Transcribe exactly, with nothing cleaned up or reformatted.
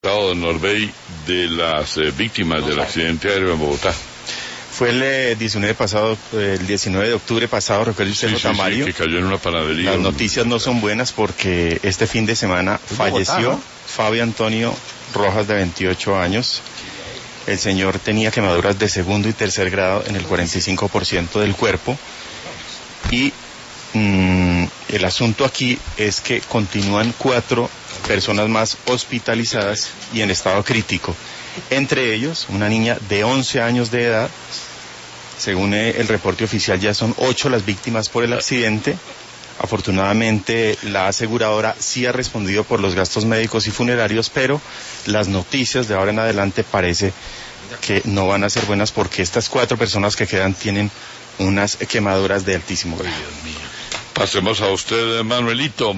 Don Norbey, de las eh, víctimas del accidente aéreo en Bogotá. Fue el eh, diecinueve pasado, el diecinueve de octubre pasado, recuerda usted, Sí, J. sí, Mario. sí, que cayó en una panadería. Las noticias no son buenas porque este fin de semana falleció Bogotá, ¿no? Fabio Antonio Rojas, de veintiocho años. El señor tenía quemaduras de segundo y tercer grado en el cuarenta y cinco por ciento del cuerpo. Y mmm, el asunto aquí es que continúan cuatro personas más hospitalizadas y en estado crítico. Entre ellos, una niña de once años de edad. Según el reporte oficial, ya son ocho las víctimas por el accidente. Afortunadamente, la aseguradora sí ha respondido por los gastos médicos y funerarios, pero las noticias de ahora en adelante parece que no van a ser buenas porque estas cuatro personas que quedan tienen unas quemaduras de altísimo grado. Pasemos a usted, Manuelito.